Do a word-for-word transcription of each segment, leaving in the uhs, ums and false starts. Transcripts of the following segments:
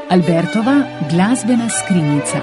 Albertova glasbena skrinjica.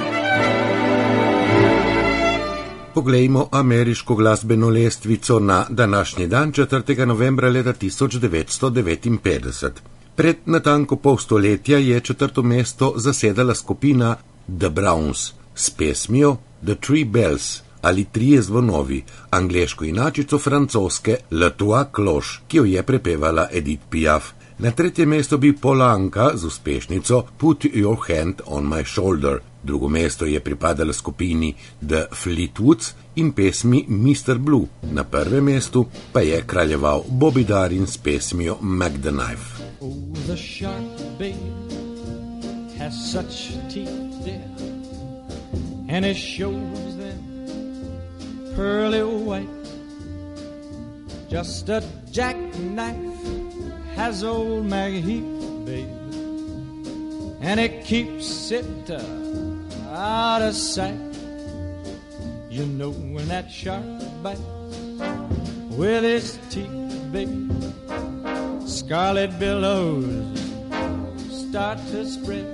Poglejmo ameriško glasbeno lestvico na današnji dan, četrtega novembra leta tisoč devetsto devetinpetdeset. Pred natanko pol stoletja je četrto mesto zasedala skupina The Browns s pesmijo The Three Bells ali Trije zvonovi, angleško inačico francoske Le Trois Cloches, ki jo je prepevala Edith Piaf. Na tretje mesto bi Polanka z uspešnico Put Your Hand on My Shoulder. Drugo mesto je pripadalo skupini The Fleetwoods in pesmi mister Blue. Na prvem mestu pa je kraljeval Bobby Darin s pesmijo Mac the Knife. Oh, the shark, babe, has such teeth, dear, and it shows them pearly white. Just a jackknife has old Maggie Heath, babe, and it keeps it uh, out of sight. You know when that shark bites with his teeth, babe, scarlet billows start to spread.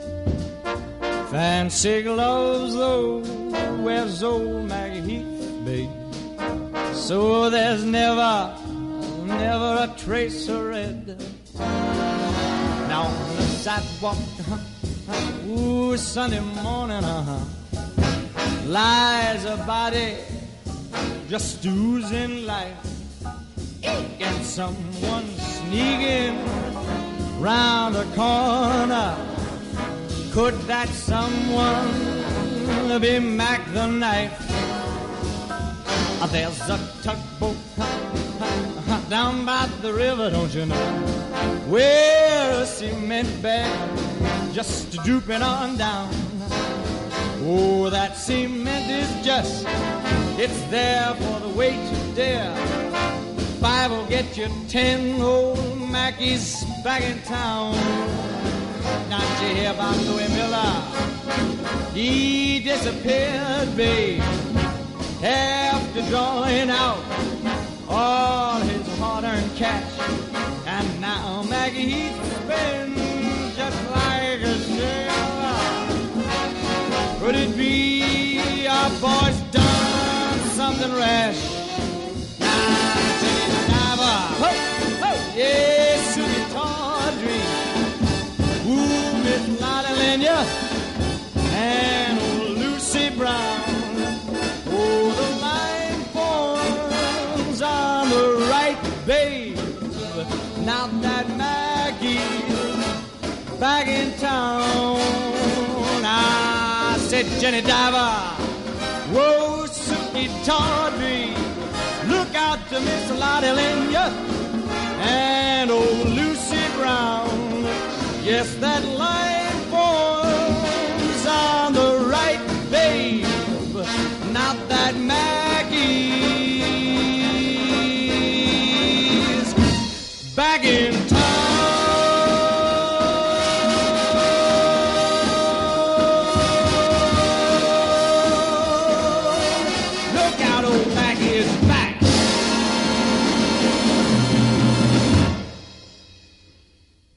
Fancy gloves, though, wears old Maggie Heath, babe, so there's never, never a trace of red. Now on the sidewalk, uh-huh, ooh, Sunday morning, uh-huh, lies a body just oozing life, and someone sneaking round the corner. Could that someone be Mac the Knife? There's a tugboat down by the river, don't you know, where a cement bag just drooping on down. Oh, that cement is just, it's there for the weight to dare. Five will get you ten, old Mackie's back in town. Now did you hear about Louis Miller? He disappeared, babe, after drawing out all his hard-earned cash. And now Maggie Heath's been just like a sailor. Could it be our boy's done something rash? Now Jenny Diver, ho, ho, yes, Susie Tawdry, ooh, Miss Lottie Lenya, and old Lucy Brown. Oh, the line forms on the right, babe. Now that Maggie's back in town. I said, Jenny Diver, whoa, Suki Tawdry, look out to Miss Lottie Lenya and old Lucy Brown. Yes, that line